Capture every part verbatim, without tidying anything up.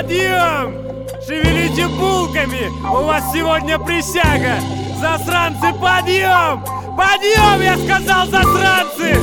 Подъем! Шевелите булками! У вас сегодня присяга! Засранцы, подъем! Подъем, я сказал, засранцы!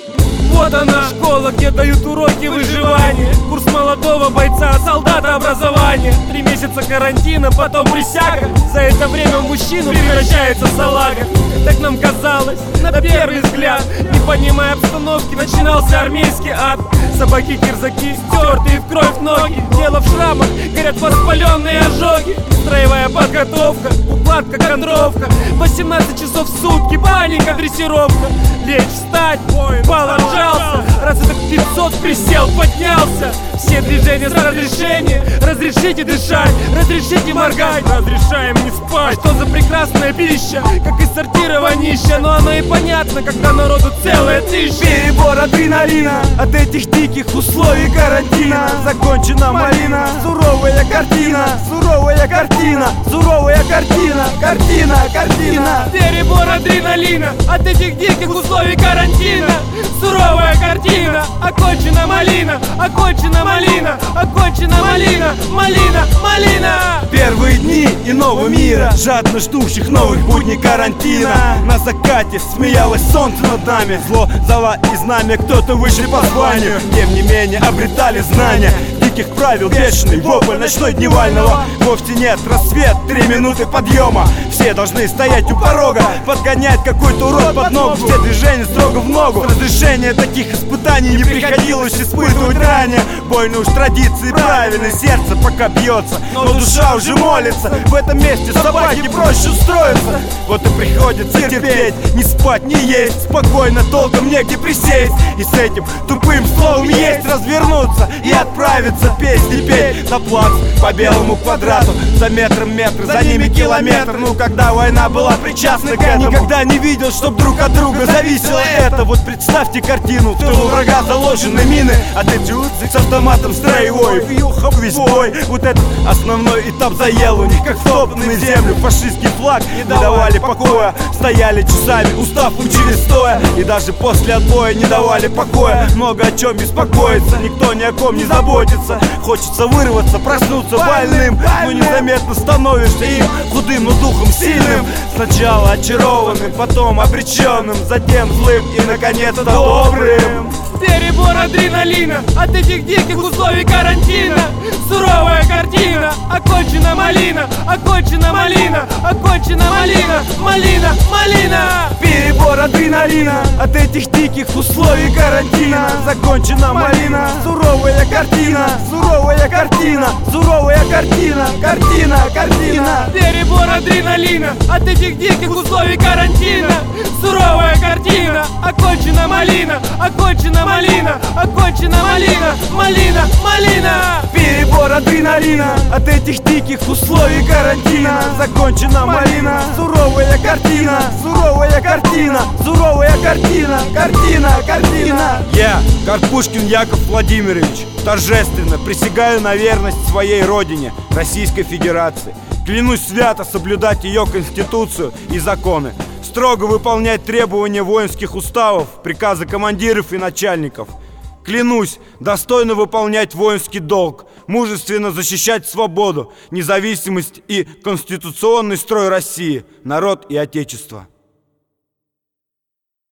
Вот она, школа, где дают уроки выживания. Курс молодого бойца, солдата образования. Три месяца карантина, потом присяга. За это время в мужчину превращается салага. Так нам казалось, на первый взгляд. Не понимая обстановки, начинался армейский ад. Собаки-кирзаки, стертые в кровь ноги. Тело в шрамах, горят воспаленные ожоги. Строевая подготовка, укладка, контровка. восемнадцать часов в сутки, паника, дрессировка. Лечь, встать, пал, отжался. Раз это пятьсот присел, поднялся. Все движения с разрешения. Разрешите дышать, разрешите моргать. Разрешаем не спать. Что за прекрасная пища, как из сортирования. Но оно и понятно, когда народу целая тысяча. Перебор адреналина от этих диких условий карантина. Закончена малина, суровая картина. Суровая картина, суровая картина. Картина, картина. Перебор адреналина от этих диких условий карантина. Суровая картина, окончена малина. Окончена малина, окончена малина. Малина, малина. Первые дни иного мира, жадно ждущих новых будней карантина. На закате смеялось солнце над нами. Зло, зала и знамя, кто-то выше по званию. Тем не менее обретали знания диких правил, бешеный вопль ночной дневального. Вовсе нет рассвет, три минуты подъема. Все должны стоять у порога, подгонять какой-то урод под ногу. Все движения строго в ногу. Разрешение таких испытаний не приходилось испытывать ранее. Бойны уж традиции правильно, сердце пока бьется, но душа уже молится. В этом месте собаке проще устроиться. Вот и приходится терпеть, не спать, не есть. Спокойно, толком негде присесть. И с этим тупым словом есть развернуться и отправиться песни петь на плац по белому квадрату. За метром метр, за ними километр. Ну, когда война была причастна к этому, никогда не видел, чтоб друг от друга зависело это. Вот представьте картину, в тылу врага заложены мины, а ты чудzik с автоматом строевой. Вьюха, весь бой, вот этот основной этап заел у них, как втоптанный в землю. Фашистский флаг не давали покоя, стояли часами, устав учили стоя. И даже после отбоя не давали покоя. Много о чем беспокоиться, никто ни о ком не заботится. Хочется вырваться, проснуться больным, но незаметно становишься им, худым, но духом сильным. Сначала очарованным, потом обреченным, затем злым и, наконец, добрым. Перебор адреналина от этих диких условий карантина. Суровая картина, окончена малина. Окончена малина, окончена малина. Малина, малина. Перебор адреналина от этих диких условий карантина. Закончена малина, суровая картина. Суровая картина, суровая картина. Картина, картина. Перебор адреналина от этих диких условий карантина. Суровая картина, окончена малина. Окончена малина, окончена малина. Малина, малина. Перебор адреналина от этих диких условий карантина. Закончена малина, суровая картина. Суровая картина, суровая картина. Картина, картина. Я, Карпушкин Яков Владимирович, торжественно присягаю на верность своей родине, Российской Федерации. Клянусь свято соблюдать ее конституцию и законы, строго выполнять требования воинских уставов, приказы командиров и начальников. Клянусь достойно выполнять воинский долг, мужественно защищать свободу, независимость и конституционный строй России, народ и отечество.